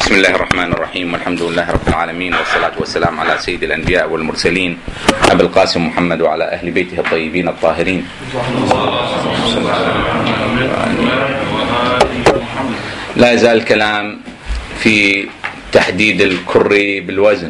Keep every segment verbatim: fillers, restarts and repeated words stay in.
بسم الله الرحمن الرحيم، والحمد لله رب العالمين، والصلاة والسلام على سيد الأنبياء والمرسلين أبي القاسم محمد وعلى أهل بيته الطيبين الطاهرين. لا يزال الكلام في تحديد الكر بالوزن،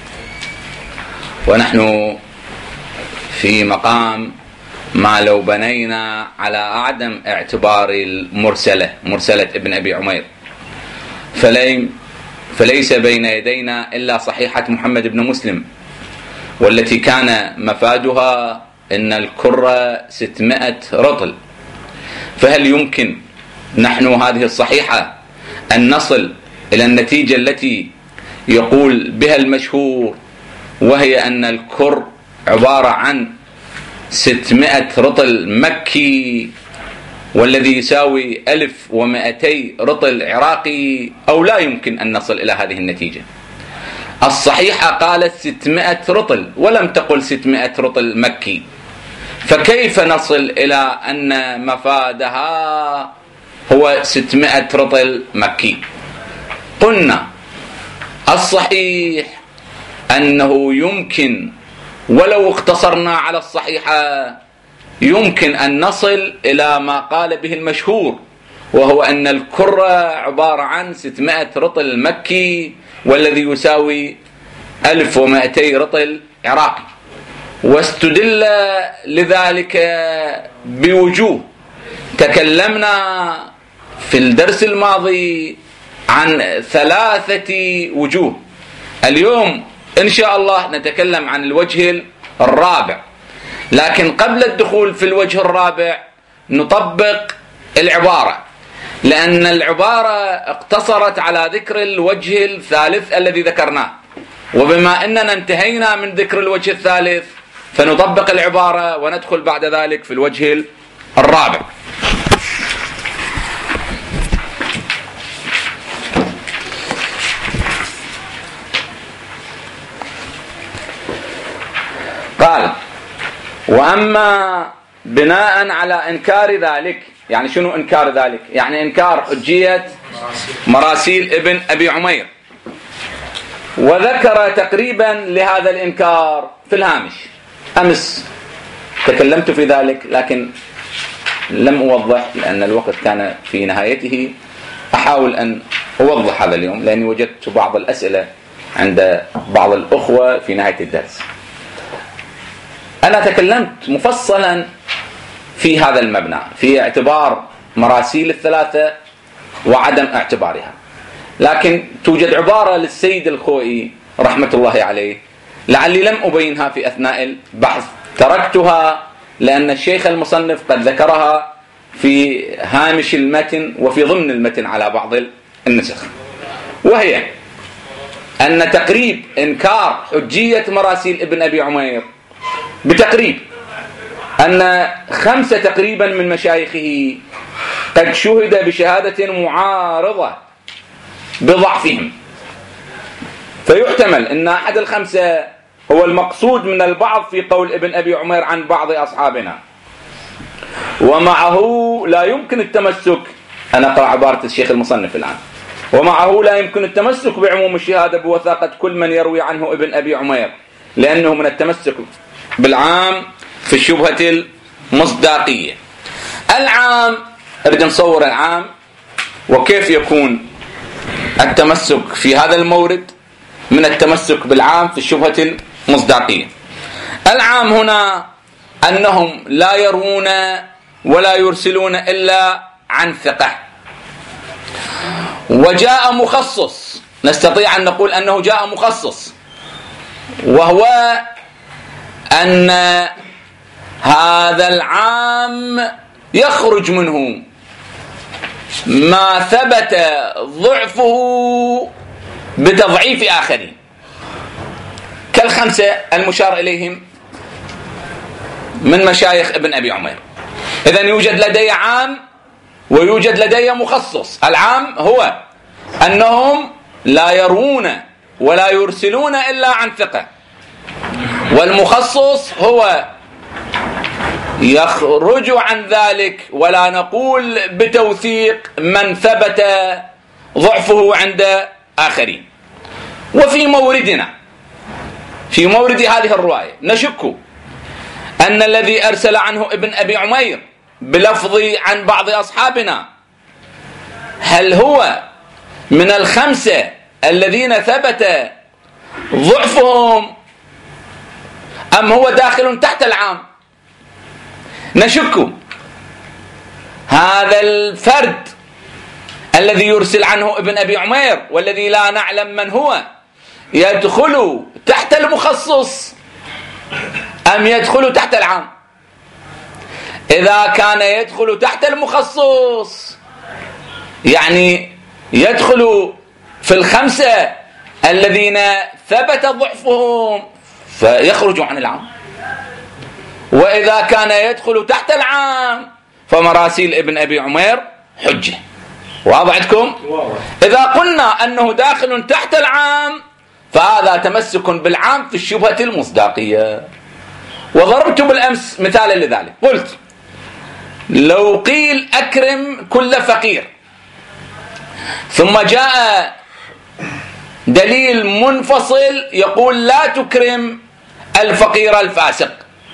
ونحن في مقام ما لو بنينا على عدم اعتبار المرسلة مرسلة ابن أبي عمير، فلي فليس بين يدينا إلا صحيحة محمد بن مسلم، والتي كان مفادها إن الكرة ستمائة رطل. فهل يمكن نحن هذه الصحيحة أن نصل إلى النتيجة التي يقول بها المشهور، وهي أن الكر عبارة عن ستمائة رطل مكي، والذي يساوي ألف ومائتي رطل عراقي، أو لا يمكن أن نصل إلى هذه النتيجة؟ الصحيحة قالت ستمائة رطل ولم تقل ستمائة رطل مكي، فكيف نصل إلى أن مفادها هو ستمائة رطل مكي؟ قلنا الصحيح أنه يمكن، ولو اقتصرنا على الصحيحة، يمكن أن نصل إلى ما قال به المشهور، وهو أن الكرة عبارة عن ستمائة رطل مكي، والذي يساوي ألف ومائتي رطل عراقي. واستدل لذلك بوجوه تكلمنا في الدرس الماضي عن ثلاثة وجوه. اليوم إن شاء الله نتكلم عن الوجه الرابع، لكن قبل الدخول في الوجه الرابع نطبق العبارة، لأن العبارة اقتصرت على ذكر الوجه الثالث الذي ذكرناه، وبما أننا انتهينا من ذكر الوجه الثالث فنطبق العبارة وندخل بعد ذلك في الوجه الرابع. قال: وأما بناء على إنكار ذلك، يعني شنو إنكار ذلك؟ يعني إنكار حجية مراسيل ابن أبي عمير، وذكر تقريبا لهذا الإنكار في الهامش. أمس تكلمت في ذلك لكن لم أوضح لأن الوقت كان في نهايته. أحاول أن أوضح هذا اليوم لأني وجدت بعض الأسئلة عند بعض الأخوة في نهاية الدرس. أنا تكلمت مفصلا في هذا المبنى في اعتبار مراسيل الثلاثة وعدم اعتبارها، لكن توجد عبارة للسيد الخوئي رحمة الله عليه لعلي لم أبينها في أثناء البحث، تركتها لأن الشيخ المصنف قد ذكرها في هامش المتن وفي ضمن المتن على بعض النسخ، وهي أن تقريب إنكار حجية مراسيل ابن أبي عمير بتقريب أن خمسة تقريبا من مشايخه قد شهد بشهادة معارضة بضعفهم، فيحتمل أن أحد الخمسة هو المقصود من البعض في قول ابن أبي عمير عن بعض أصحابنا، ومعه لا يمكن التمسك. أنا أقرأ عبارة الشيخ المصنف الآن: ومعه لا يمكن التمسك بعموم الشهادة بوثاقة كل من يروي عنه ابن أبي عمير، لأنه من التمسك بالعام في الشبهة المصداقية. العام، أريد نصور العام وكيف يكون التمسك في هذا المورد من التمسك بالعام في الشبهة المصداقية. العام هنا أنهم لا يروون ولا يرسلون إلا عن ثقة، وجاء مخصص، نستطيع أن نقول أنه جاء مخصص، وهو أن هذا العام يخرج منه ما ثبت ضعفه بتضعيف آخرين كالخمسة المشار إليهم من مشايخ ابن أبي عمير. إذن يوجد لدي عام ويوجد لدي مخصص. العام هو أنهم لا يروون ولا يرسلون إلا عن ثقة، والمخصص هو يخرج عن ذلك ولا نقول بتوثيق من ثبت ضعفه عند آخرين. وفي موردنا في مورد هذه الرواية نشك أن الذي أرسل عنه ابن أبي عمير بلفظ عن بعض أصحابنا هل هو من الخمسة الذين ثبت ضعفهم أم هو داخل تحت العام. نشك هذا الفرد الذي يرسل عنه ابن أبي عمير والذي لا نعلم من هو يدخل تحت المخصص أم يدخل تحت العام. إذا كان يدخل تحت المخصص يعني يدخل في الخمسة الذين ثبت ضعفهم فيخرج عن العام. وإذا كان يدخل تحت العام فمراسيل ابن أبي عمير حجة. واضح عندكم؟ إذا قلنا أنه داخل تحت العام فهذا تمسك بالعام في الشبهة المصداقية. وضربت بالأمس مثالا لذلك، قلت لو قيل أكرم كل فقير ثم جاء دليل منفصل يقول لا تكرم الفقير الفاسق،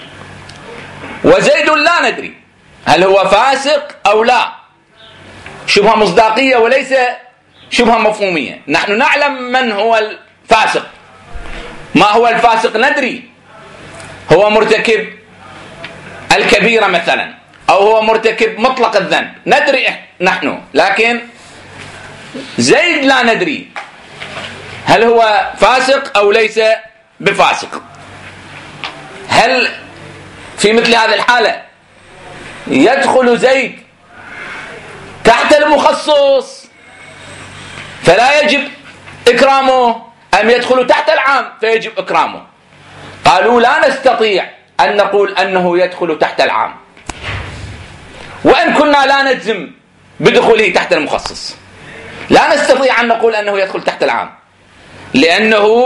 وزيد لا ندري هل هو فاسق أو لا، شبهة مصداقية وليس شبهة مفهومية. نحن نعلم من هو الفاسق. ما هو الفاسق ندري، هو مرتكب الكبيرة مثلا أو هو مرتكب مطلق الذنب ندري نحن، لكن زيد لا ندري هل هو فاسق أو ليس بفاسق. هل في مثل هذه الحالة يدخل زيد تحت المخصص فلا يجب إكرامه أم يدخل تحت العام فيجب إكرامه؟ قالوا لا نستطيع أن نقول أنه يدخل تحت العام وإن كنا لا نجزم بدخوله تحت المخصص. لا نستطيع أن نقول أنه يدخل تحت العام لأنه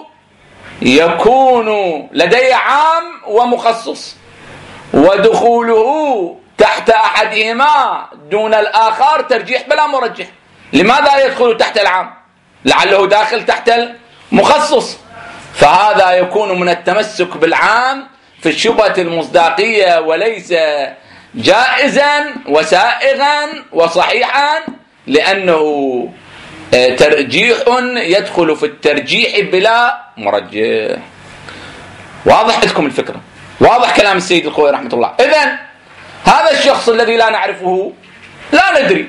يكون لدي عام ومخصص، ودخوله تحت أحدهما دون الآخر ترجيح بلا مرجح. لماذا يدخل تحت العام؟ لعله داخل تحت المخصص، فهذا يكون من التمسك بالعام في الشبهة المصداقية وليس جائزا وسائغا وصحيحا، لأنه ترجيح يدخل في الترجيح بلا مرجح. واضح لكم الفكرة؟ واضح كلام السيد الخوئي رحمة الله. إذن هذا الشخص الذي لا نعرفه لا ندري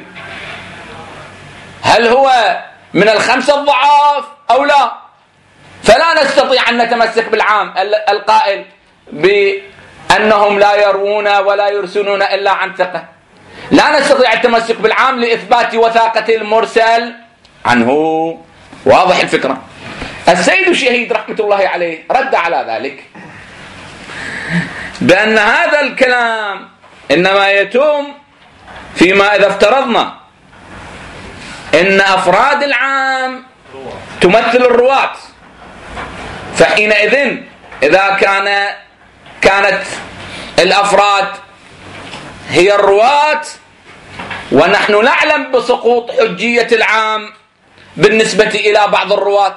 هل هو من الخمسة الضعاف أو لا، فلا نستطيع أن نتمسك بالعام القائل بأنهم لا يروون ولا يرسلون إلا عن ثقة. لا نستطيع التمسك بالعام لإثبات وثاقة المرسل عنه. واضح الفكرة؟ السيد الشهيد رحمة الله عليه رد على ذلك بأن هذا الكلام إنما يتم فيما إذا افترضنا إن أفراد العام تمثل الرواة، فحينئذ إذا كان كانت الأفراد هي الرواة ونحن نعلم بسقوط حجية العام بالنسبة إلى بعض الرواة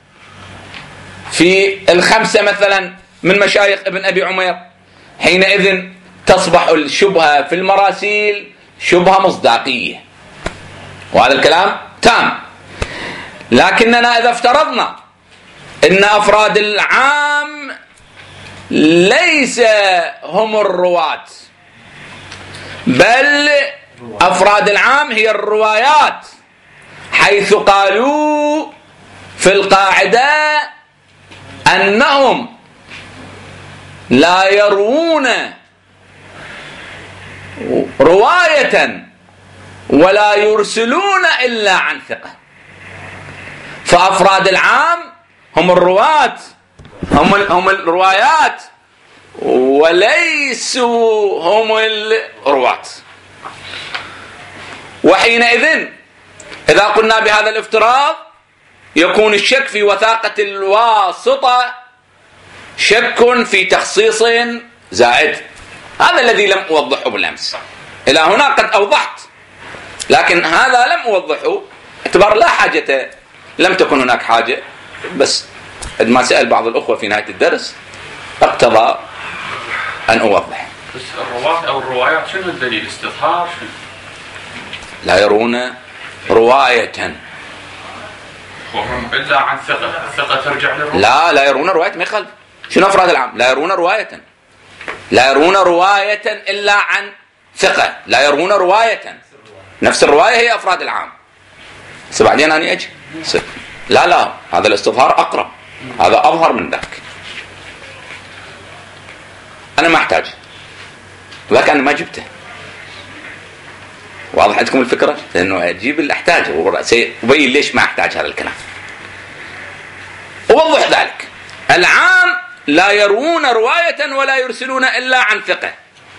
في الخمسة مثلا من مشايخ ابن أبي عمير، حينئذ تصبح الشبهة في المراسيل شبهة مصداقية، وهذا الكلام تام. لكننا إذا افترضنا إن أفراد العام ليس هم الرواة بل أفراد العام هي الروايات، حيث قالوا في القاعدة أنهم لا يروون رواية ولا يرسلون إلا عن ثقة. فأفراد العام هم الرواة هم هم الروايات وليسوا هم الرواة. وحينئذ إذا قلنا بهذا الافتراض يكون الشك في وثاقة الواسطة شك في تخصيص زائد. هذا الذي لم أوضحه بالأمس. إلى هنا قد أوضحت، لكن هذا لم أوضحه اعتبار لا حاجة لم تكن هناك حاجة، بس ما سأل بعض الأخوة في نهاية الدرس اقتضى أن أوضح. بس الرواة أو الروايات شنو الدليل؟ استظهار شنو؟ لا يرون رواية إلا عن ثقة، الثقة ترجع للرواية. لا لا يرون رواية ما يخالف. شنو أفراد العام؟ لا يرون رواية، لا يرون رواية إلا عن ثقة، لا يرون رواية. نفس الرواية هي أفراد العام. بس بعدين أنا أجي لا لا هذا الاستظهار أقرب، هذا أظهر من ذاك. أنا ما أحتاج ذاك، أنا ما جبته. واضح عندكم الفكرة؟ لأنه أجيب اللي أحتاجه وبين ليش ما أحتاج هذا الكلام. أوضح ذلك. العام لا يروون رواية ولا يرسلون إلا عن ثقة.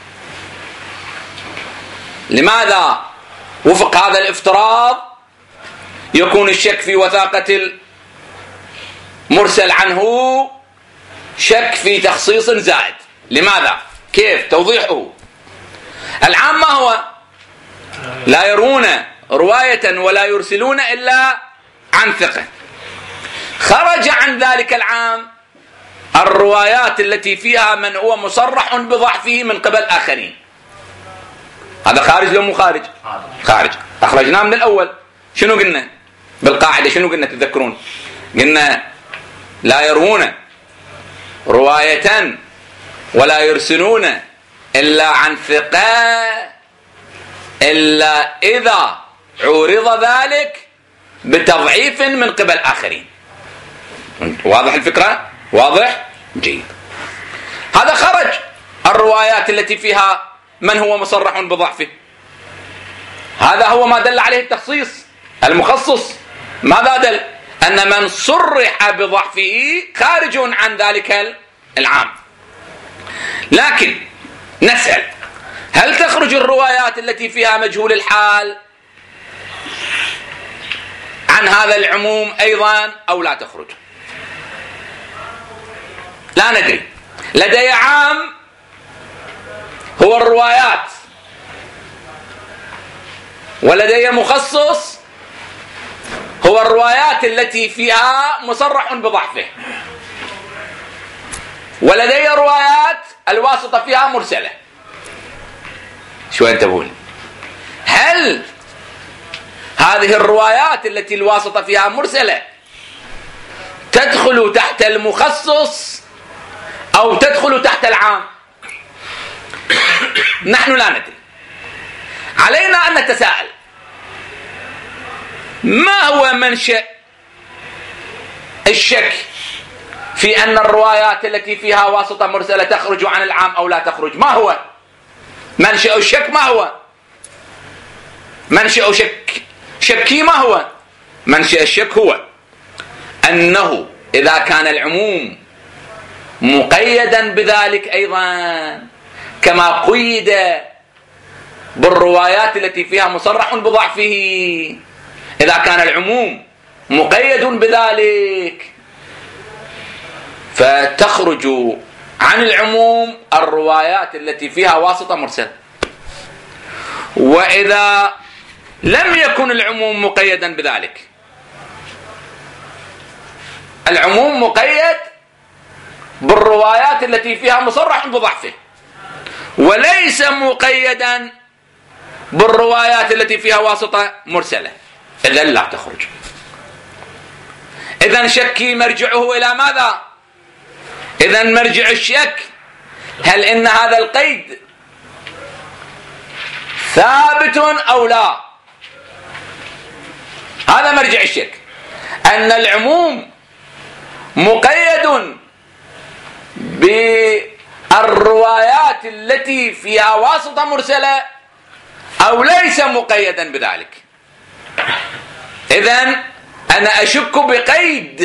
لماذا وفق هذا الافتراض يكون الشك في وثاقة المرسل عنه شك في تخصيص زائد؟ لماذا؟ كيف توضيحه؟ العام ما هو؟ لا يرون رواية ولا يرسلون إلا عن ثقة. خرج عن ذلك العام الروايات التي فيها من هو مصرح بضعفه من قبل آخرين. هذا خارج لو مو خارج؟ خارج. أخرجناه من الأول. شنو قلنا بالقاعدة؟ شنو قلنا تذكرون؟ قلنا لا يرون رواية ولا يرسلون إلا عن ثقة إلا إذا عورض ذلك بتضعيف من قبل آخرين. واضح الفكرة؟ واضح؟ جيد. هذا خرج الروايات التي فيها من هو مصرح بضعفه. هذا هو ما دل عليه التخصيص المخصص. ماذا دل؟ أن من صرح بضعفه خارج عن ذلك العام. لكن نسأل، هل تخرج الروايات التي فيها مجهول الحال عن هذا العموم أيضا أو لا تخرج؟ لا ندري. لدي عام هو الروايات، ولدي مخصص هو الروايات التي فيها مصرح بضعفه، ولدي روايات الواسطة فيها مرسلة. شو انتبهون؟ هل هذه الروايات التي الواسطة فيها مرسلة تدخل تحت المخصص أو تدخل تحت العام؟ نحن لا ندري. علينا أن نتساءل ما هو منشأ الشك في أن الروايات التي فيها واسطة مرسلة تخرج عن العام أو لا تخرج؟ ما هو منشأ الشك؟ ما هو منشأ شك شكي؟ ما هو منشأ الشك؟ هو أنه إذا كان العموم مقيدا بذلك أيضا كما قيد بالروايات التي فيها مصرح بضعفه، إذا كان العموم مقيد بذلك فتخرج عن العموم الروايات التي فيها واسطة مرسلة. وإذا لم يكن العموم مقيدا بذلك، العموم مقيد بالروايات التي فيها مصرح بضعفه وليس مقيدا بالروايات التي فيها واسطة مرسلة، إذن لا تخرج. إذن شكي مرجعه إلى ماذا؟ إذن مرجع الشك هل إن هذا القيد ثابت أو لا؟ هذا مرجع الشك، أن العموم مقيد بالروايات التي فيها واسطة مرسلة أو ليس مقيدا بذلك. إذن أنا أشك بقيد،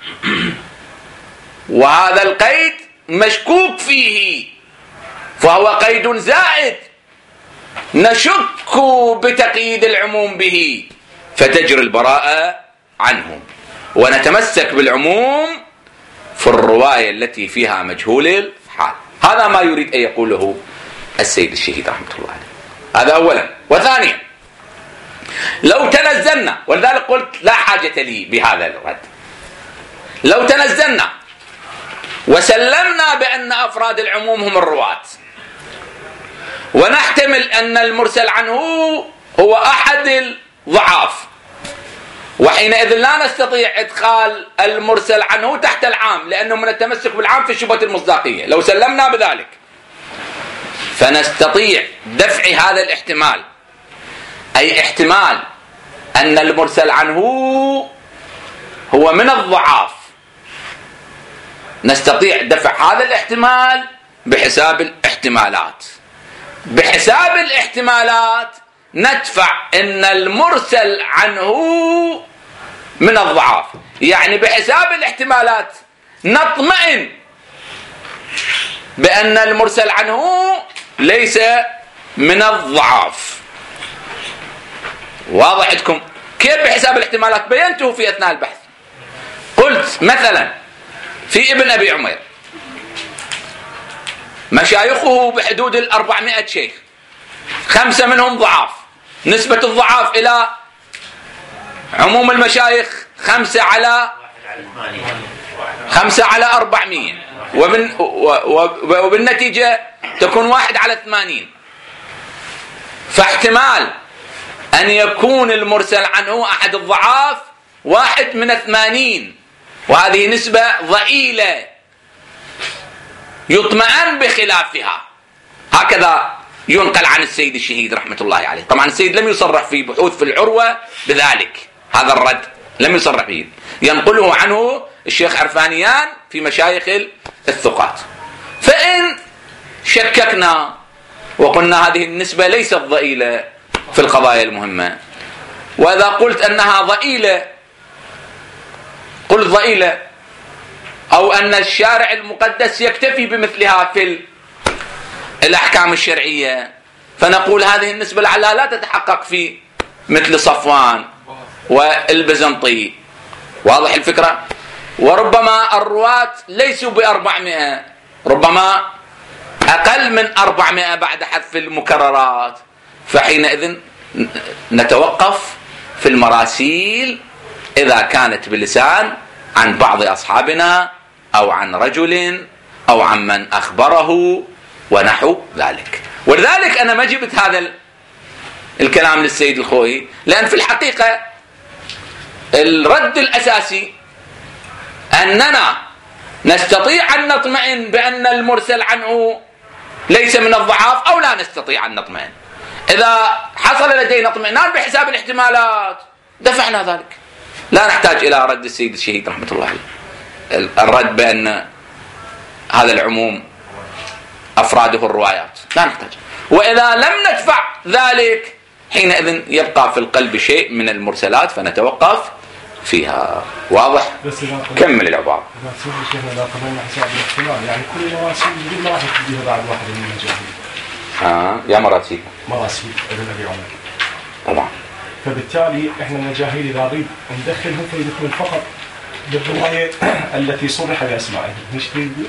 وهذا القيد مشكوك فيه فهو قيد زائد، نشك بتقييد العموم به فتجري البراءة عنه، ونتمسك بالعموم في الرواية التي فيها مجهول الحال. هذا ما يريد أن يقوله السيد الشهيد رحمة الله عليه. هذا أولا. وثانيا، لو تنزلنا، ولذلك قلت لا حاجة لي بهذا الرد، لو تنزلنا وسلمنا بأن أفراد العموم هم الرواة، ونحتمل أن المرسل عنه هو أحد الضعاف، وحينئذ لا نستطيع إدخال المرسل عنه تحت العام، لأنه من التمسك بالعام في شبهة المصداقية. لو سلمنا بذلك فنستطيع دفع هذا الاحتمال، أي احتمال أن المرسل عنه هو من الضعاف، نستطيع دفع هذا الاحتمال بحساب الاحتمالات. بحساب الاحتمالات ندفع أن المرسل عنه من الضعاف، يعني بحساب الاحتمالات نطمئن بأن المرسل عنه ليس من الضعاف. واضح عندكم كيف بحساب الاحتمالات؟ بينته في أثناء البحث. قلت مثلا في ابن أبي عمير مشايخه بحدود الأربعمائة شيخ، خمسة منهم ضعاف، نسبة الضعاف إلى عموم المشايخ خمسة على خمسة على أربعمية، وبن وبالنتيجة تكون واحد على ثمانين. فاحتمال أن يكون المرسل عنه أحد الضعاف واحد من ثمانين، وهذه نسبة ضئيلة يطمئن بخلافها. هكذا ينقل عن السيد الشهيد رحمة الله عليه. طبعا السيد لم يصرح في بحوث في العروة بذلك، هذا الرد لم يصرح به، ينقله عنه الشيخ عرفانيان في مشايخ الثقات. فإن شككنا وقلنا هذه النسبة ليست ضئيلة في القضايا المهمة، وإذا قلت أنها ضئيلة قلت ضئيلة، أو أن الشارع المقدس يكتفي بمثلها في الأحكام الشرعية، فنقول هذه النسبة لعلها لا تتحقق في مثل صفوان والبزنطي. واضح الفكرة؟ وربما الرواة ليسوا بأربعمائة، ربما أقل من أربعمائة بعد حذف المكررات. فحينئذ نتوقف في المراسيل إذا كانت بلسان عن بعض أصحابنا أو عن رجل أو عن من أخبره ونحو ذلك. ولذلك أنا ما جبت هذا الكلام للسيد الخوئي، لأن في الحقيقة الرد الأساسي أننا نستطيع أن نطمئن بأن المرسل عنه ليس من الضعاف، أو لا نستطيع أن نطمئن. إذا حصل لدينا اطمئنان بحساب الاحتمالات دفعنا ذلك، لا نحتاج إلى رد السيد الشهيد رحمة الله عليه، الرد بأن هذا العموم أفراده الروايات، لا نحتاج. وإذا لم ندفع ذلك حينئذ يبقى في القلب شيء من المرسلات فنتوقف فيها. واضح؟ كمل العبارة. إذا قبلنا حساب الاحتمال، يعني كل مراسيل يجب ما راح تديها بعد واحد من المجاهيل. آه يا مراسيل. مراسيل ابن أبي عمر. طبعا. فبالتالي احنا المجاهيل إذا نريد ندخلهم فيدخلون فقط بالرواية التي صرح بأسمائهم، مش تريد؟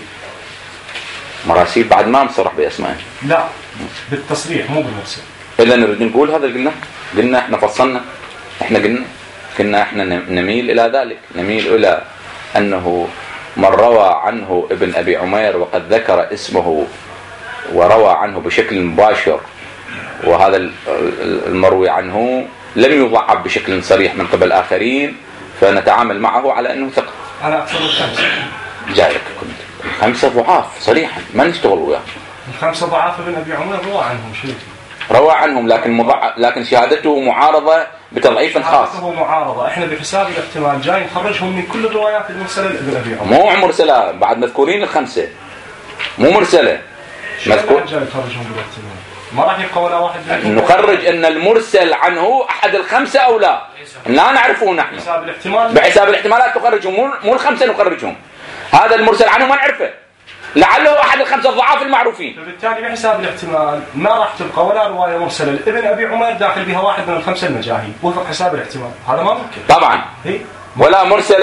مراسيل بعد ما مصرح بأسمائهم. لا، بالتصريح مو بالمرسل. إلا نريد نقول هذا قلنا، قلنا احنا فصلنا، احنا قلنا كنا احنا نميل إلى ذلك، نميل إلى أنه من روى عنه ابن أبي عمير وقد ذكر اسمه وروى عنه بشكل مباشر، وهذا المروي عنه لم يضعف بشكل صريح من قبل آخرين، فنتعامل معه على أنه ثقة. على أكثر من خمسة. جايك كنت خمسة ضعاف صريحا ما نشتغل وياه. الخمسة ضعاف ابن أبي عمير روى عنهم شيء. روى عنهم لكن مضع... لكن شهادته معارضة بتضعيف خاص. شهادته معارضة، احنا بحساب الاحتمال جاي نخرجهم من كل الروايات المرسلة لابن أبي عمر. مو مرسلة، بعد مذكورين الخمسة مو مرسلة. مذكور جاي نخرجهم بالاحتمال، ما راح يبقى ولا واحد. نخرج ان المرسل عنه احد الخمسة او لا، لا نعرفه نحن. بحساب الاحتمال، بحساب الاحتمالات تخرجهم، مو مو الخمسة نخرجهم. هذا المرسل عنه ما نعرفه، لعله احد الخمسة الضعاف المعروفين. فبالتالي بحساب الاحتمال ما راح تبقى ولا رواية مرسلة لابن أبي عمر داخل بها واحد من الخمسة المجاهيل وفق حساب الاحتمال، هذا ما ممكن. طبعا. هي؟ ولا مرسلة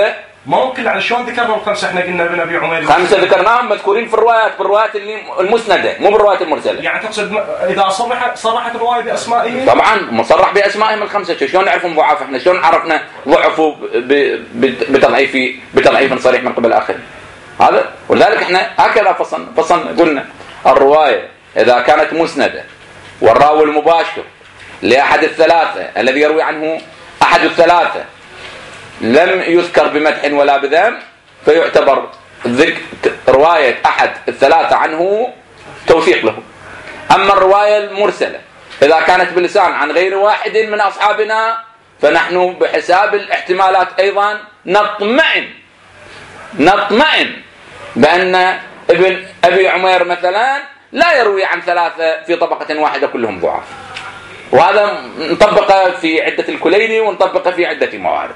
ممكن على شلون ذكرنا الخمسه؟ احنا قلنا ابن ابي عمير خمسه ذكرناهم مذكورين في الروايات، بالروايات اللي المسنده مو بالروايات المرسله. يعني تقصد اذا صرح صرحت الروايه باسمائهم؟ طبعا مصرح باسمائهم الخمسه، شلون نعرفهم ضعاف؟ احنا شلون عرفنا ضعفوا بتضعيف بتضعيف صريح من قبل اخر؟ هذا ولذلك احنا هكذا فصلنا فصلنا قلنا الروايه اذا كانت مسنده والراوي المباشر لاحد الثلاثه الذي يروي عنه احد الثلاثه لم يذكر بمدح ولا بذم فيعتبر ذكر روايه احد الثلاثه عنه توثيق له. اما الروايه المرسله اذا كانت بلسان عن غير واحد من اصحابنا فنحن بحساب الاحتمالات ايضا نطمئن نطمئن بان ابن ابي عمير مثلا لا يروي عن ثلاثه في طبقه واحده كلهم ضعاف، وهذا نطبقه في عده الكليني ونطبقه في عده موارد.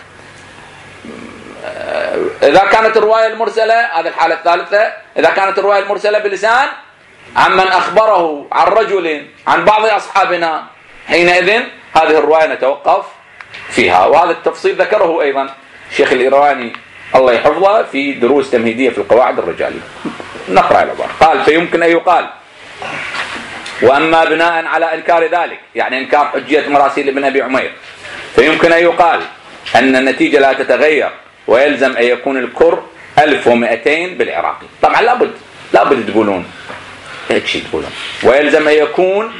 إذا كانت الرواية المرسلة، هذه الحالة الثالثة، إذا كانت الرواية المرسلة بلسان عمن أخبره عن رجل عن بعض أصحابنا حينئذ هذه الرواية نتوقف فيها. وهذا التفصيل ذكره أيضا الشيخ الإيراني الله يحفظه في دروس تمهيدية في القواعد الرجالية. نقرأ العبارة. قال فيمكن أن يقال وأما بناء على إنكار ذلك، يعني إنكار حجية مراسيل ابن أبي عمير، فيمكن أن يقال أن النتيجة لا تتغير ويلزم أن يكون الكر ألف ومئتين بالعراقي. طبعا لابد لابد تقولون هيك شيء تقولون، ويلزم أن يكون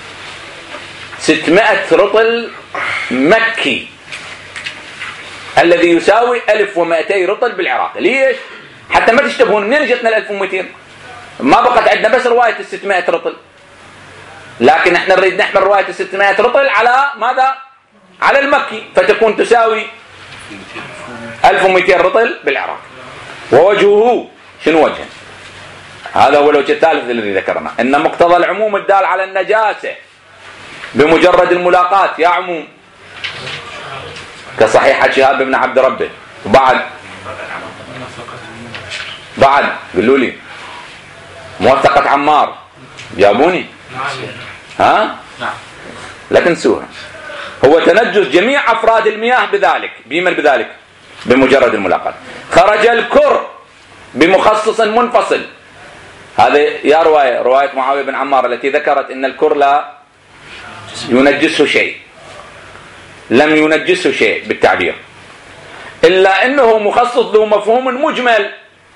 ستمائة رطل مكي الذي يساوي ألف ومئتين رطل بالعراقي. ليش؟ حتى ما تشتبهون منين جتنا الألف ومئتين؟ ما بقت عندنا بس رواية الستمائة رطل، لكن احنا نريد نحمل رواية الستمائة رطل على ماذا؟ على المكي، فتكون تساوي ألف ومئتين رطل بالعراق. ووجهه شنو وجهه؟ هذا هو الوجه الثالث الذي ذكرنا، ان مقتضى العموم الدال على النجاسة بمجرد الملاقاة يا عموم كصحيحة شهاب بن عبد ربه. بعد بعد قلوا لي موثقة عمار جابوني ها لا تنسوها. هو تنجس جميع أفراد المياه بذلك. بمن بذلك؟ بمجرد الملاقاة. خرج الكر بمخصص منفصل. هذا يا رواية رواية معاوية بن عمار التي ذكرت إن الكر لا ينجسه شيء، لم ينجسه شيء بالتعبير، إلا أنه مخصص ذو مفهوم مجمل.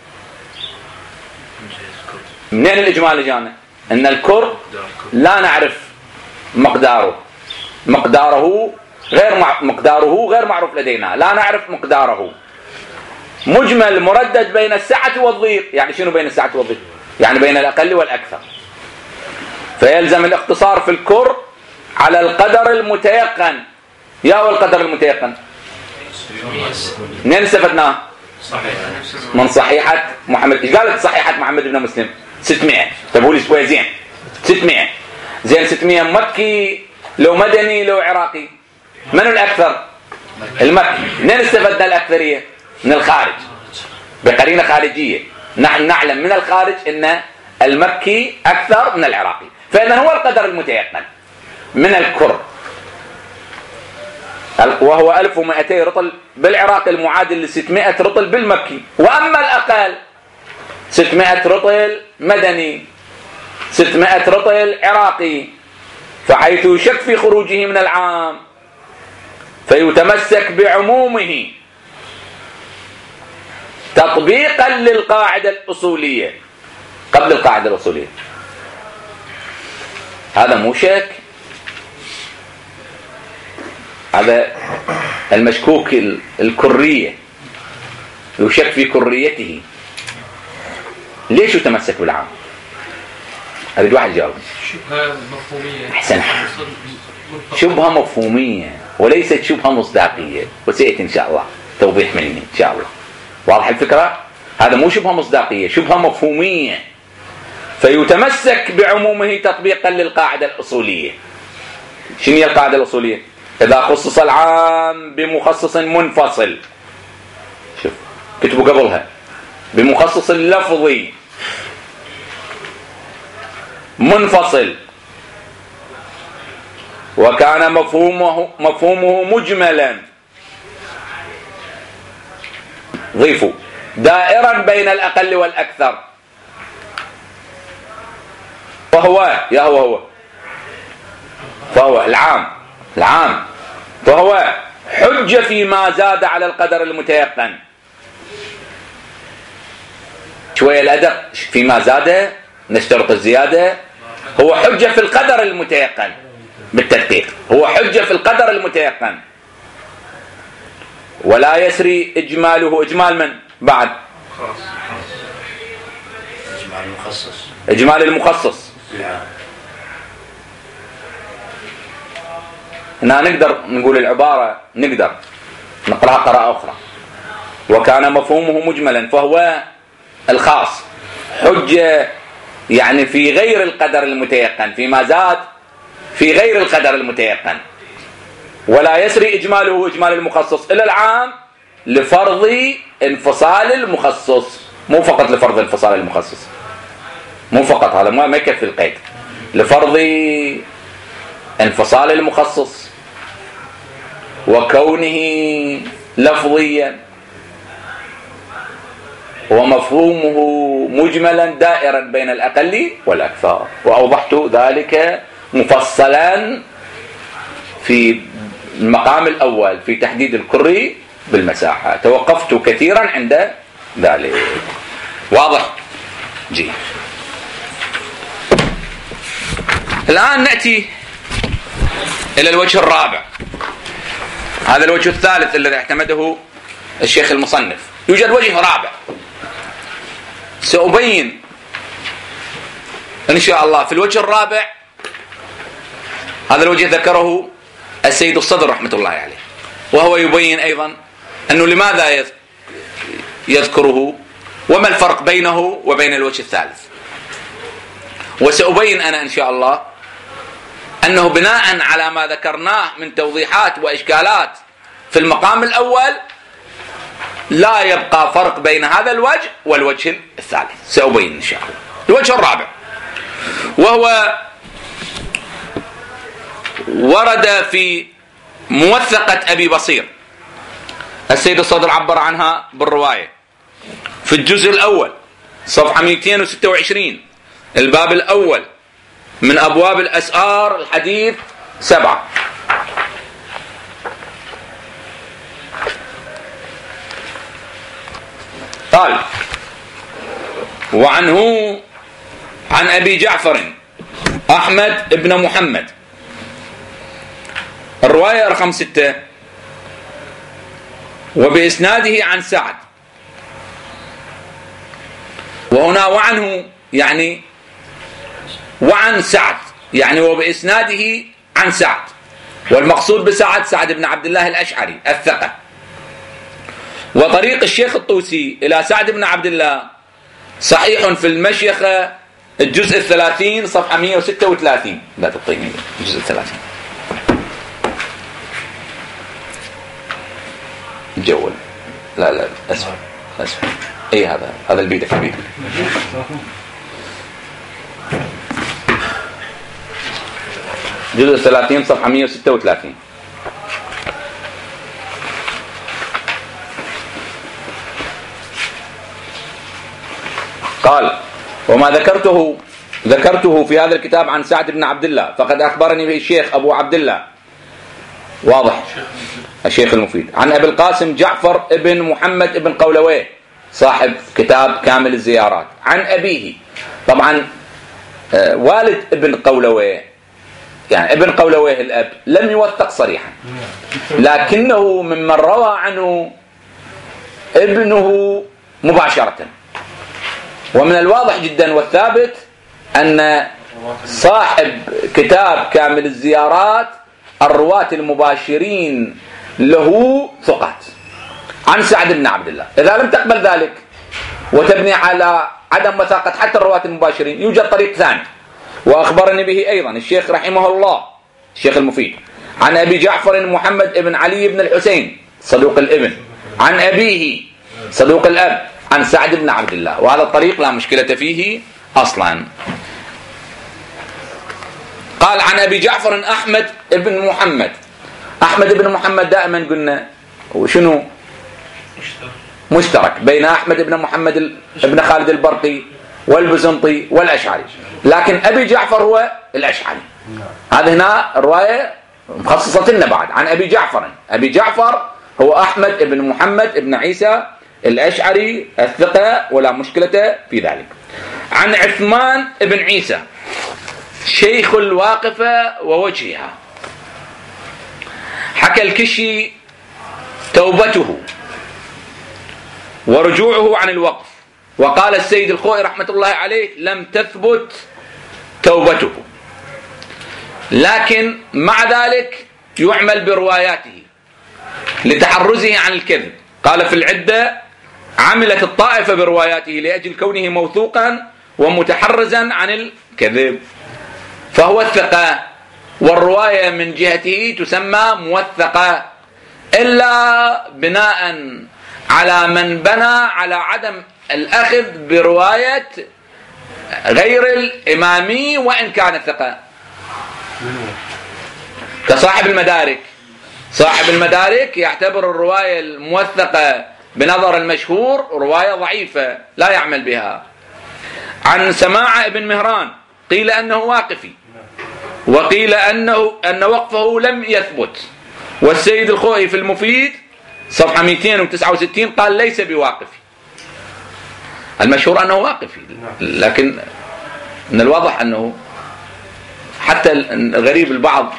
منين الإجمال جانا؟ أن الكر لا نعرف مقداره مقداره غير مع... مقداره غير معروف لدينا، لا نعرف مقداره. مجمل مردد بين السعة والضيق. يعني شنو بين السعة والضيق؟ يعني بين الأقل والأكثر. فيلزم الاقتصار في الكر على القدر المتيقن. يا هو القدر المتيقن؟ منين استفدناه؟ من صحيحة محمد. ايش قالت صحيحة محمد بن مسلم؟ ستمائة. تقولي شوي زين ستمائة زين ستمائة مكي لو مدني لو عراقي؟ من الأكثر؟ المكي. منين استفدنا الأكثرية؟ من الخارج بقرينة خارجية. نحن نعلم من الخارج أن المكي أكثر من العراقي، فإذا هو القدر المتيقن من الكر، وهو ألف ومئتين رطل بالعراق المعادل لستمائة رطل بالمكي. وأما الأقل ستمائة رطل مدني ستمائة رطل عراقي، فحيث يشك في خروجه من العام فيتمسك بعمومه تطبيقا للقاعدة الأصولية قبل القاعدة الأصولية. هذا مو شك، هذا المشكوك الكرية يشك في كريته. ليش يتمسك بالعام؟ أريد واحد يجاوب. شبهة مفهومية. أحسن. شبهة مفهومية وليست شبهة مصداقية، وسيأتي إن شاء الله توضيح مني إن شاء الله. واضح الفكرة؟ هذا مو شبهة مصداقية، شبهة مفهومية. فيتمسك بعمومه تطبيقا للقاعدة الأصولية. شنو هي القاعدة الأصولية؟ إذا خصص العام بمخصص منفصل، شوف كتبوا قبلها، بمخصص لفظي منفصل وكان مفهومه مفهومه مجملا ضيفوا دائرا بين الأقل والأكثر، فهو يا هو هو فهو العام العام فهو حجة فيما زاد على القدر المتيقن. شوية الأدق فيما زاد نشترط الزيادة، هو حجة في القدر المتيقن بالتدقيق، هو حجة في القدر المتيقن، ولا يسري إجماله. إجمال من بعد؟ إجمال المخصص. إجمال المخصص. هنا نقدر نقول العبارة، نقدر نقرأها قراءة أخرى: وكان مفهومه مجملا فهو الخاص حجة يعني في غير القدر المتيقن، فيما زاد في غير القدر المتيقن، ولا يسري إجماله إجمال المخصص إلى العام لفرض انفصال المخصص، مو فقط لفرض انفصال المخصص، مو فقط، هذا ما يكفي القيد، لفرض انفصال المخصص وكونه لفظيا ومفهومه مجملا دائرا بين الأقل والأكثر. وأوضحت ذلك مفصلا في المقام الأول في تحديد الكري بالمساحة، توقفت كثيرا عند ذلك. واضح؟ جي. الآن نأتي إلى الوجه الرابع، هذا الوجه الثالث الذي اعتمده الشيخ المصنف. يوجد وجه رابع سأبين إن شاء الله في الوجه الرابع. هذا الوجه ذكره السيد الصدر رحمة الله عليه، وهو يبين أيضا أنه لماذا يذكره وما الفرق بينه وبين الوجه الثالث. وسأبين أنا إن شاء الله أنه بناء على ما ذكرناه من توضيحات وإشكالات في المقام الأول لا يبقى فرق بين هذا الوجه والوجه الثالث، سأبين إن شاء الله. الوجه الرابع وهو ورد في موثقة أبي بصير، السيد الصدر عبر عنها بالرواية في الجزء الأول صفحة مئتين وستة وعشرين، الباب الأول من أبواب الأسعار، الحديث سبعة. قال: وعنه عن أبي جعفر أحمد بن محمد، الرواية رقم ستة، وبإسناده عن سعد. وهنا وعنه يعني وعن سعد، يعني وبإسناده عن سعد، والمقصود بسعد سعد بن عبد الله الأشعري الثقة. وطريق الشيخ الطوسي إلى سعد بن عبد الله صحيح في المشيخة الجزء الثلاثين صفحة مئة وستة وثلاثين. لا تطيني الجزء الثلاثين جول. لا لا أسفل أسفل. أي هذا هذا البيدك البيدك جزء الثلاثين صفحة مئة وستة وثلاثين. قال: وما ذكرته ذكرته في هذا الكتاب عن سعد بن عبد الله فقد أخبرني به الشيخ أبو عبد الله، واضح، الشيخ المفيد، عن أبي القاسم جعفر ابن محمد ابن قولويه صاحب كتاب كامل الزيارات، عن أبيه. طبعا والد ابن قولويه يعني ابن قولويه الأب لم يوثق صريحا، لكنه ممن روى عنه ابنه مباشرة. ومن الواضح جدا والثابت أن صاحب كتاب كامل الزيارات الرواة المباشرين له ثقات عن سعد بن عبد الله. إذا لم تقبل ذلك وتبني على عدم وثاقة حتى الرواة المباشرين، يوجد طريق ثاني، وأخبرني به أيضا الشيخ رحمه الله الشيخ المفيد، عن أبي جعفر محمد بن علي بن الحسين صدوق الابن، عن أبيه صدوق الأب، عن سعد بن عبد الله. وهذا الطريق لا مشكلة فيه أصلا. قال: عن أبي جعفر أحمد بن محمد. أحمد بن محمد دائما قلنا وشنو مشترك بين أحمد بن محمد بن خالد البرقي والبزنطي والأشعري، لكن أبي جعفر هو الأشعري. هذه هنا الرواية مخصصة لنا بعد عن أبي جعفر. أبي جعفر هو أحمد بن محمد بن عيسى الأشعري الثقة ولا مشكلة في ذلك. عن عثمان بن عيسى شيخ الواقفة ووجهها، حكى الكشي توبته ورجوعه عن الوقف، وقال السيد الخوئي رحمة الله عليه لم تثبت توبته، لكن مع ذلك يعمل برواياته لتحرزه عن الكذب. قال في العدة عملت الطائفة برواياته لأجل كونه موثوقا ومتحرزا عن الكذب، فهو الثقة، والرواية من جهته تسمى موثقة، إلا بناء على من بنى على عدم الأخذ برواية غير الإمامي وإن كان ثقة، كصاحب المدارك. صاحب المدارك يعتبر الرواية الموثقة بنظر المشهور رواية ضعيفة لا يعمل بها. عن سماع ابن مهران قيل أنه واقفي، وقيل أنه أن وقفه لم يثبت، والسيد الخوئي في المفيد صفحة مئتين وتسعة وستين قال ليس بواقفي. المشهور أنه واقفي، لكن من الواضح أنه حتى الغريب البعض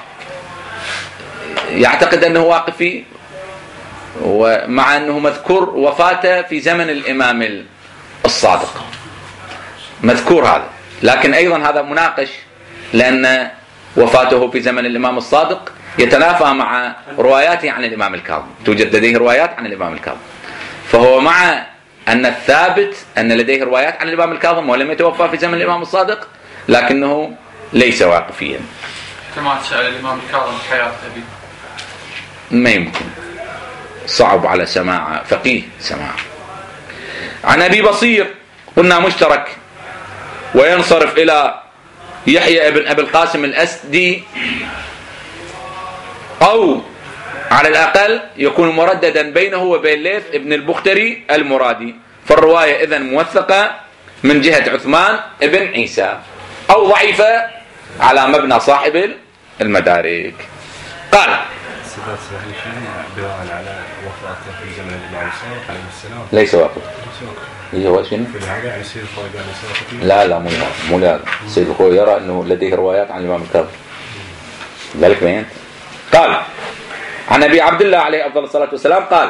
يعتقد أنه واقفي، ومع أنه مذكور وفاته في زمن الإمام الصادق، مذكور هذا، لكن أيضا هذا مناقش، لأن وفاته في زمن الإمام الصادق يتنافى مع رواياته عن الإمام الكاظم، توجد لديه روايات عن الإمام الكاظم، فهو مع أن الثابت أن لديه روايات عن الإمام الكاظم ولم يتوفى في زمن الإمام الصادق، لكنه ليس واقفيا. كما تسأل الإمام الكاظم حياة أبي ما يمكن، صعب على سماع فقيه سماع. عن أبي بصير قلنا مشترك، وينصرف إلى يحيى ابن أبي القاسم الأسدي، أو على الأقل يكون مرددا بينه وبين ليث ابن البختري المرادي، فالرواية إذن موثقة من جهة عثمان ابن عيسى، أو ضعيفة على مبنى صاحب المدارك. قال السداد صحيح بناء على وفاته في زمن الإمام الصادق عليه السلام ليس واقف. إيه هو شنو؟ في الحاجة يعني السيد الخوئي قال ليس لا لا مو مو لا السيد الخوئي يرى أنه لديه روايات عن الإمام الكاظم، ذلك بيان. قال عن أبي عبد الله عليه أفضل الصلاة والسلام قال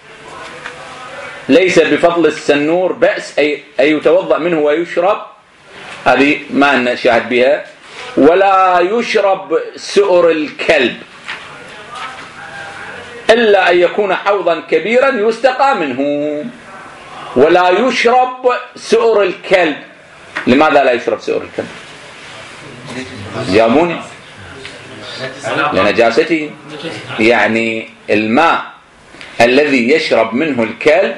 ليس بفضل السنور بأس أي, أي يتوضأ منه ويشرب، هذه ما نشاهد بها، ولا يشرب سؤر الكلب إلا أن يكون حوضا كبيرا يستقى منه، ولا يشرب سؤر الكلب. لماذا لا يشرب سؤر الكلب؟ جابوني لنجاسته، يعني الماء الذي يشرب منه الكلب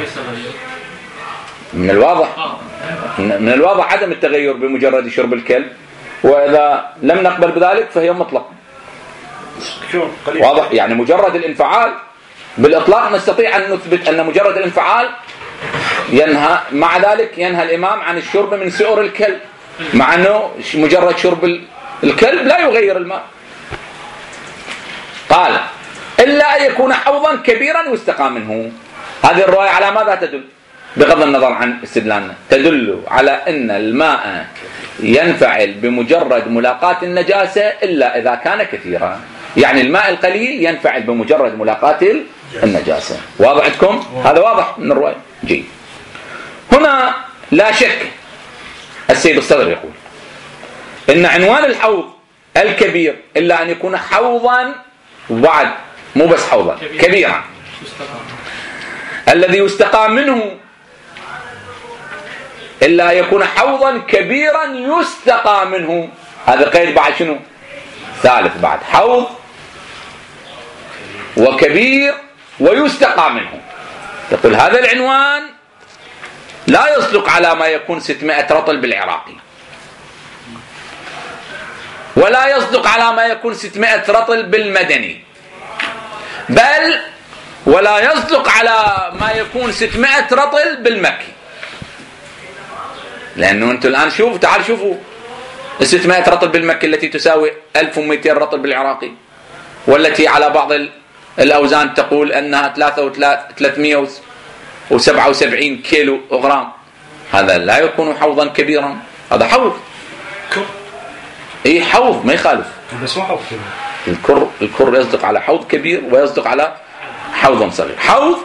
من الواضح من الواضح عدم التغير بمجرد شرب الكلب، وإذا لم نقبل بذلك فهي مطلق واضح، يعني مجرد الانفعال بالإطلاق نستطيع أن نثبت أن مجرد الانفعال ينهى، مع ذلك ينهى الإمام عن الشرب من سؤر الكلب، مع أنه مجرد شرب الكلب لا يغير الماء. قال إلا أن يكون حوضا كبيرا يستقى منه. هذه الرواية على ماذا تدل؟ بغض النظر عن استدلالنا تدل على أن الماء ينفعل بمجرد ملاقاة النجاسة إلا إذا كان كثيرا، يعني الماء القليل ينفعل بمجرد ملاقاة النجاسة. واضح عندكم؟ هذا واضح من الرواية. جيد. هنا لا شك السيد الصدر يقول إن عنوان الحوض الكبير إلا أن يكون حوضا، وبعد مو بس حوضا كبيرا الذي يستقى منه، إلا يكون حوضا كبيرا يستقى منه. هذا قيد بعد شنو؟ ثالث بعد حوض وكبير ويستقى منه. يقول هذا العنوان لا يصدق على ما يكون ستمائة رطل بالعراقي، ولا يصدق على ما يكون ستمائة رطل بالمدني، بل ولا يصدق على ما يكون ستمائة رطل بالمكي. لأنه أنتم الآن شوفوا، تعال شوفوا ستمائة رطل بالمكي التي تساوي ألف ومئتين رطل بالعراقي، والتي على بعض الأوزان تقول أنها ثلاثمائة وسبعة وسبعين كيلو غرام. هذا لا يكون حوضا كبيرا، هذا حوض اي حوض ما يخالف، بس ما حوض كبير. الكر الكر يصدق على حوض كبير ويصدق على حوض صغير. حوض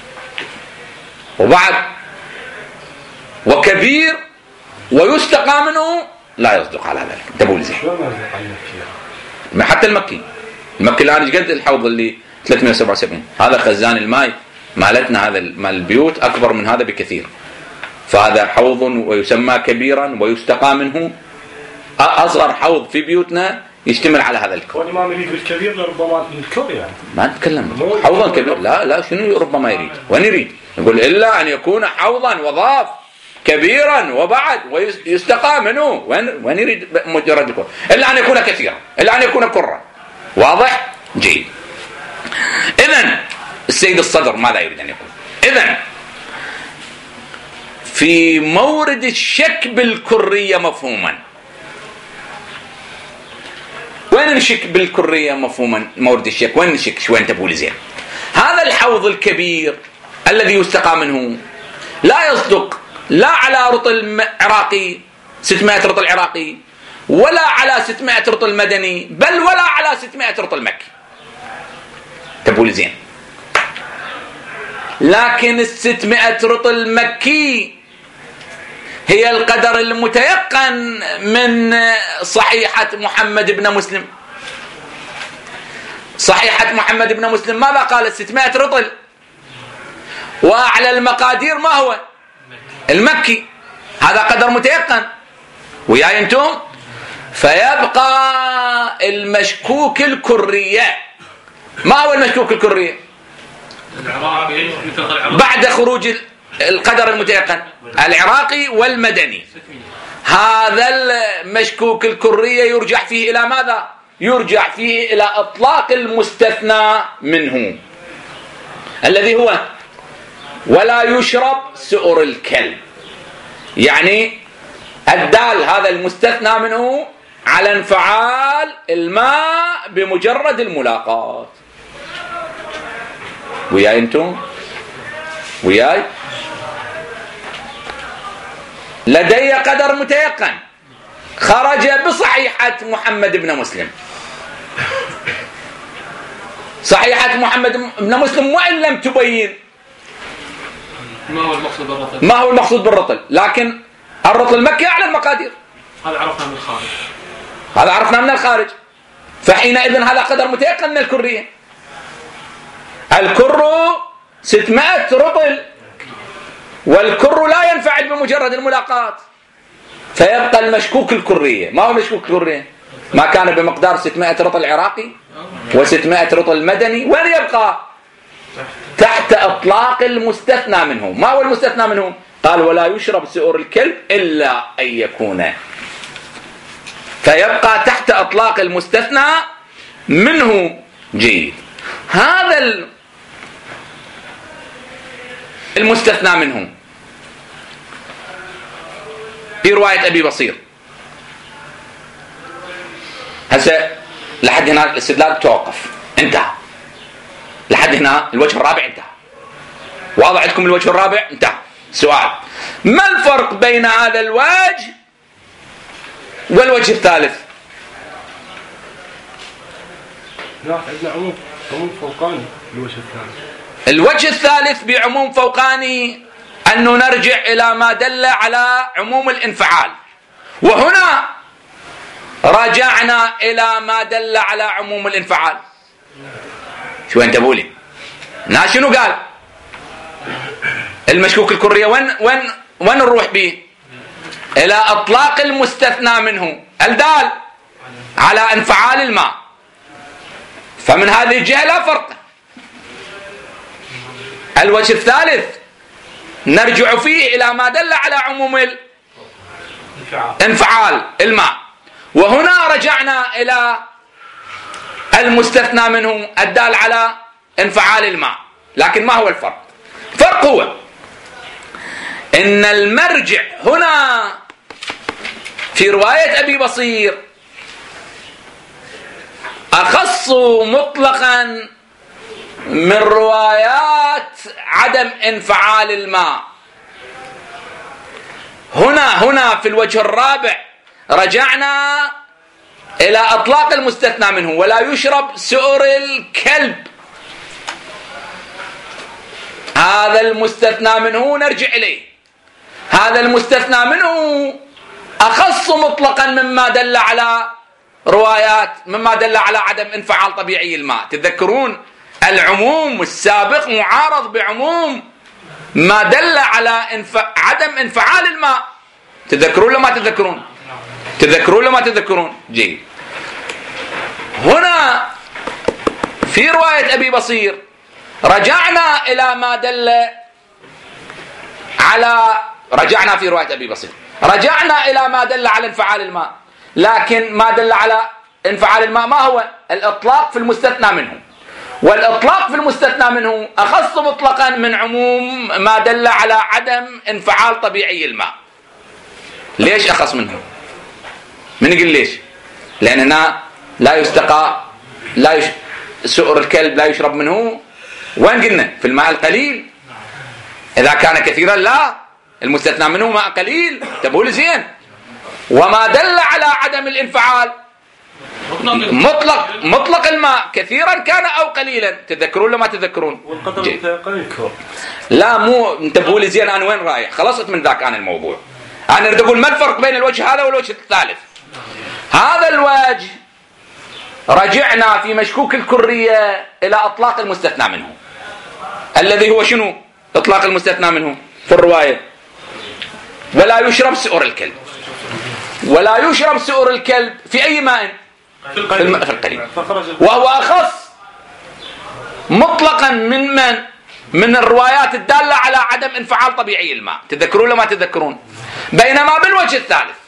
وبعد وكبير ويستقى منه لا يصدق على ذلك. تقول زين ما حتى المكي المكي الآن ايش قد الحوض اللي ثلاثمائة وسبعة وسبعين؟ هذا خزان الماء مالتنا، هذا مال البيوت أكبر من هذا بكثير، فهذا حوض ويسمى كبيرا ويستقى منه. أصغر حوض في بيوتنا يشتمل على هذا الكور. والإمام يريد بالكبير لربما الكور يعني ما نتكلم حوضا كبير، لا لا شنو ربما يريد وين يريد؟ يقول إلا أن يكون حوضا وضاف كبيرا وبعد ويستقى منه. وين وين يريد مجرد الكور؟ إلا أن يكون كثيرا، إلا أن يكون كرا. واضح؟ جيد. إذن السيد الصدر ماذا يريد أن يقول؟ إذن في مورد الشك بالكرية مفهوما، وين نشك بالكرية مفهوما مورد الشك؟ وين نشك؟ شو أنت تقول زين؟ هذا الحوض الكبير الذي يستقى منه لا يصدق لا على رطل عراقي ستمائة رطل عراقي، ولا على ستمائة رطل مدني، بل ولا على ستمائة رطل مكي. تقول زين، لكن الستمائة رطل مكي هي القدر المتيقن من صحيحة محمد بن مسلم. صحيحة محمد بن مسلم ماذا قال؟ ستمائة رطل، وأعلى المقادير ما هو؟ المكي. هذا قدر متيقن وياي انتم. فيبقى المشكوك الكرية. ما هو المشكوك الكرية؟ بعد خروج القدر المتيقن العراقي والمدني. هذا المشكوك الكرية يرجع فيه إلى ماذا؟ يرجع فيه إلى إطلاق المستثنى منه الذي هو ولا يشرب سؤر الكلب. يعني الدال هذا المستثنى منه على انفعال الماء بمجرد الملاقاة. وياي انتم؟ وياي؟ لدي قدر متيقن خرج بصحيحة محمد بن مسلم. صحيحة محمد بن مسلم وإن لم تبين ما هو المقصود بالرطل، ما هو المقصود بالرطل، لكن الرطل المكي أعلى المقادير. هذا عرفنا من الخارج، هذا عرفنا من الخارج. فحينئذ هذا قدر متيقن من الكرية. الكر ستمائة رطل، والكر لا ينفعل بمجرد الملاقاة، فيبقى المشكوك الكرية. ما هو مشكوك الكرية؟ ما كان بمقدار ستمائة رطل عراقي وستمائة رطل مدني. وين يبقى؟ تحت إطلاق المستثنى منه. ما هو المستثنى منه؟ قال ولا يشرب سؤر الكلب إلا أن يكون. فيبقى تحت إطلاق المستثنى منه. جيد. هذا المستثنى منه في رواية أبي بصير. هسه لحد هنا الاستدلال توقف، انتهى. لحد هنا الوجه الرابع انتهى. واضح عندكم الوجه الرابع؟ انتهى. سؤال: ما الفرق بين هذا الوجه والوجه الثالث؟ لا عندنا عموم عموم فوقاني. الوجه الثالث الوجه الثالث بعموم فوقاني أنه نرجع إلى ما دل على عموم الانفعال، وهنا رجعنا إلى ما دل على عموم الانفعال. شو أنت بولي؟ نا شنو قال؟ المشكوك الكرية وين وين وين نروح به؟ إلى إطلاق المستثنى منه الدال على انفعال الماء. فمن هذه الجهة لا فرق. الوجه الثالث نرجع فيه إلى ما دل على عموم انفعال الماء، وهنا رجعنا إلى المستثنى منه الدال على انفعال الماء. لكن ما هو الفرق؟ الفرق هو إن المرجع هنا في رواية أبي بصير أخص مطلقا من روايات عدم انفعال الماء. هنا هنا في الوجه الرابع رجعنا إلى أطلاق المستثنى منه، ولا يشرب سؤر الكلب. هذا المستثنى منه نرجع إليه، هذا المستثنى منه أخص مطلقا مما دل على روايات مما دل على عدم انفعال طبيعي الماء. تذكرون العموم السابق معارض بعموم ما دل على انف... عدم انفعال الماء. تذكرون لما تذكرون تذكرون لما تذكرون جيد. هنا في رواية أبي بصير رجعنا إلى ما دل على رجعنا في رواية أبي بصير رجعنا إلى ما دل على انفعال الماء، لكن ما دل على انفعال الماء ما هو؟ الإطلاق في المستثنى منه، والإطلاق في المستثنى منه أخص مطلقا من عموم ما دل على عدم انفعال طبيعي الماء. ليش أخص منه؟ من يقول ليش؟ لأن هنا لا يستقى، لا يش... سؤر الكلب لا يشرب منه. وين قلنا؟ في الماء القليل. إذا كان كثيرا لا، المستثنى منه ماء قليل. تقول زين. وما دل على عدم الانفعال مطلق مطلق الماء كثيرا كان أو قليلا. تذكرون لما تذكرون؟ والقدر قليل. لا مو انتبهوا لي زين. أنا وين رايح؟ خلصت من ذاك عن الموضوع. أنا أريد أقول ما الفرق بين الوجه هذا والوجه الثالث. هذا الوجه رجعنا في مشكوك الكرية إلى أطلاق المستثنى منه، الذي هو شنو؟ إطلاق المستثنى منه في الرواية ولا يشرب سؤر الكلب. ولا يشرب سؤر الكلب في أي ماء؟ في القليل, في القليل. وهو أخص مطلقا من من؟ من الروايات الدالة على عدم انفعال طبيعي الماء. تذكرون لما تذكرون؟ بينما بالوجه الثالث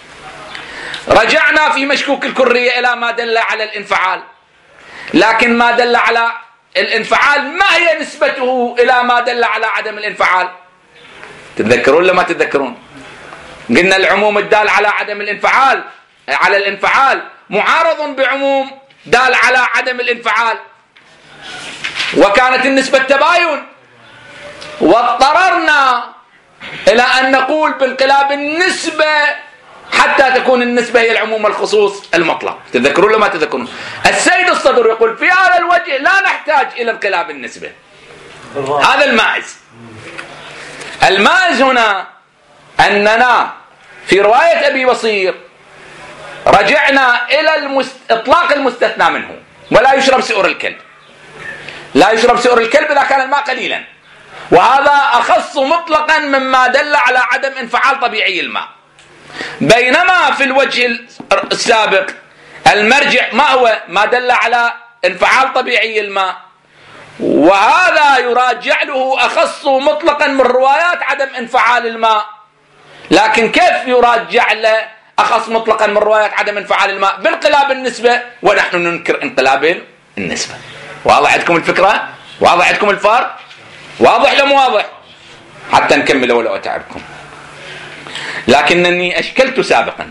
رجعنا في مشكوك الكرية إلى ما دل على الانفعال، لكن ما دل على الانفعال ما هي نسبته إلى ما دل على عدم الانفعال؟ تذكرون لما تذكرون؟ قلنا العموم الدال على عدم الانفعال على الانفعال معارض بعموم دال على عدم الانفعال، وكانت النسبة تباين، واضطررنا إلى أن نقول بانقلاب النسبة حتى تكون النسبة هي العموم الخصوص المطلق. تذكرون لما تذكرون؟ السيد الصدر يقول في هذا الوجه لا نحتاج إلى انقلاب النسبة. هذا المائز. المائز هنا أننا في رواية أبي بصير رجعنا إلى المست... إطلاق المستثنى منه ولا يشرب سؤر الكلب. لا يشرب سؤر الكلب إذا كان الماء قليلا، وهذا أخص مطلقا مما دل على عدم انفعال طبيعي الماء. بينما في الوجه السابق المرجع ما هو؟ ما دل على انفعال طبيعي الماء، وهذا يراجع له أخص مطلقا من روايات عدم انفعال الماء. لكن كيف يراجع له أخص مطلقا من روايات عدم انفعال الماء؟ بانقلاب النسبة، ونحن ننكر انقلاب النسبة. واضح عندكم الفكرة؟ واضح عندكم الفرق؟ واضح لم واضح؟ حتى نكمل ولا أتعبكم. لكنني أشكلت سابقا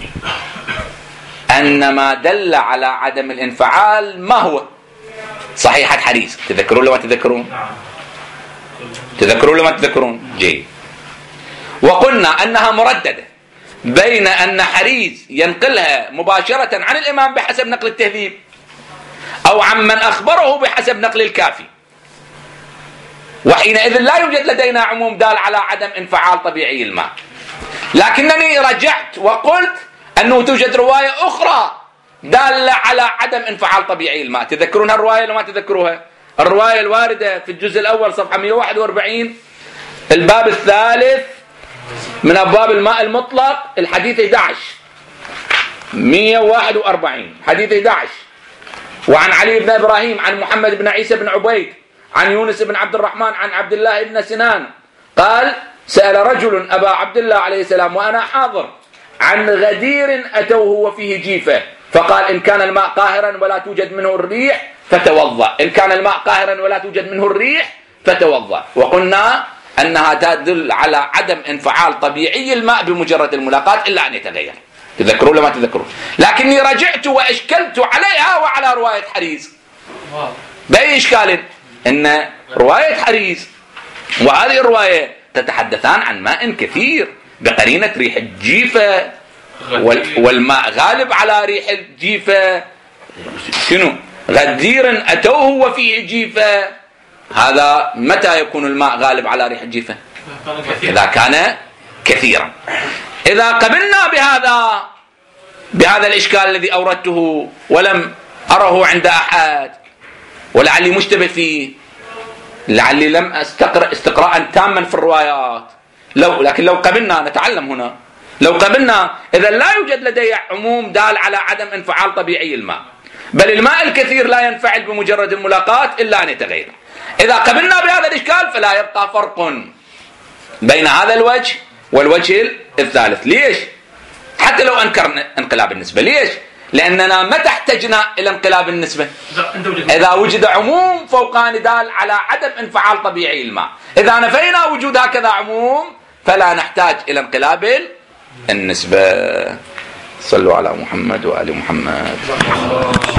أن ما دل على عدم الانفعال ما هو؟ صحيحة حريز. تذكرون لما تذكرون؟ تذكرون لما تذكرون؟ جيد. وقلنا أنها مرددة بين أن حريز ينقلها مباشرة عن الإمام بحسب نقل التهذيب، أو عمن أخبره بحسب نقل الكافي، وحينئذ لا يوجد لدينا عموم دال على عدم انفعال طبيعي الماء. لكنني رجعت وقلت أنه توجد رواية أخرى دالة على عدم انفعال طبيعي الماء. تذكرون الرواية لما تذكروها؟ الرواية الواردة في الجزء الأول صفحة مئة وواحد وأربعين الباب الثالث من أبواب الماء المطلق، الحديث أحد عشر مئة وواحد وأربعين حديث أحد عشر. وعن علي بن إبراهيم عن محمد بن عيسى بن عبيد عن يونس بن عبد الرحمن عن عبد الله بن سنان قال سأل رجل أبا عبد الله عليه السلام وأنا حاضر عن غدير أتوه وفيه جيفة، فقال إن كان الماء قاهرا ولا توجد منه الريح فتوضأ، إن كان الماء قاهرا ولا توجد منه الريح فتوضأ. وقلنا أنها تدل على عدم انفعال طبيعي الماء بمجرد الملاقاة إلا أن يتغير. تذكروا لما تذكروا. لكني رجعت وأشكلت عليها وعلى رواية حريز بأي إشكال؟ إن رواية حريز وهذه الرواية تتحدثان عن ماء كثير بقرينة ريح الجيفة، والماء غالب على ريح الجيفة. شنو؟ غدير أتوه وفيه جيفة. هذا متى يكون الماء غالب على ريح الجيفة؟ إذا كان كثيرا. إذا قبلنا بهذا بهذا الإشكال الذي أوردته ولم أره عند أحد ولعلي مشتبه فيه، لعلي لم أستقرأ استقراء تاما في الروايات، لو لكن لو قبلنا نتعلم هنا، لو قبلنا إذا لا يوجد لدي عموم دال على عدم انفعال طبيعي الماء، بل الماء الكثير لا ينفعل بمجرد الملاقاة إلا أن يتغير. إذا قبلنا بهذا الإشكال فلا يبقى فرق بين هذا الوجه والوجه الثالث. ليش؟ حتى لو أنكرنا انقلاب النسبة. ليش؟ لأننا متى احتجنا إلى انقلاب النسبة؟ إذا وجد عموم فوقاني دال على عدم انفعال طبيعي الماء. إذا نفينا وجود هكذا عموم فلا نحتاج إلى انقلاب النسبة. صلوا على محمد وآل محمد.